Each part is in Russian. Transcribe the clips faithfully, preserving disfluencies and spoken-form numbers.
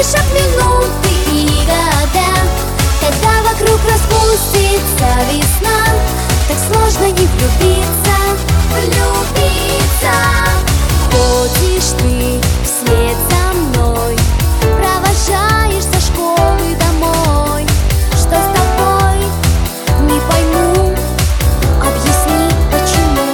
спешат минуты и года, когда вокруг распустится весна, так сложно не влюбиться, влюбиться. Ходишь ты вслед за мной, провожаешь со школы домой. Что с тобой? Не пойму, объясни почему.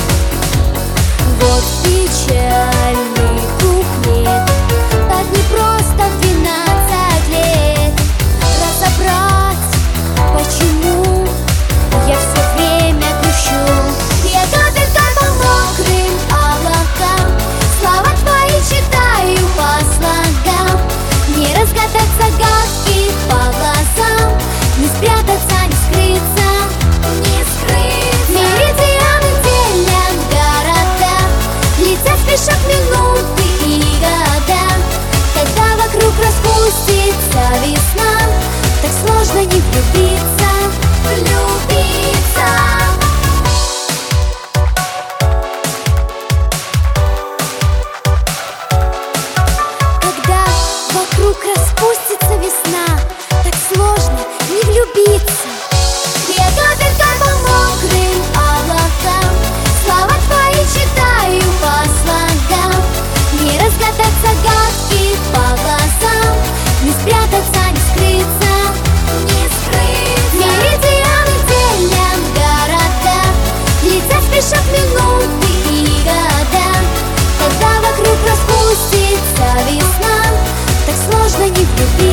Вот печальный куплет, так непросто в двенадцать лет разобрать, почему я все время грущу. Я капелька по мокрым облакам, слова твои читаю по слогам. Не разгадать загадки по глазам, не спрятаться, не скрыться, не скрыться. Меридианы делят города, летят спешат минуты и года, когда вокруг распустится весна, так сложно не влюбиться, влюбиться. Когда вокруг распустится весна, так сложно не влюбиться. Я капелька по мокрым облакам, слова твои читаю по слогам. Не разгадать загадки по глазам, не спрятаться, не скрыться, не скрыться. Меридианы делят города, летят спешат минуты и года, когда вокруг распустится весна, так сложно не влюбиться.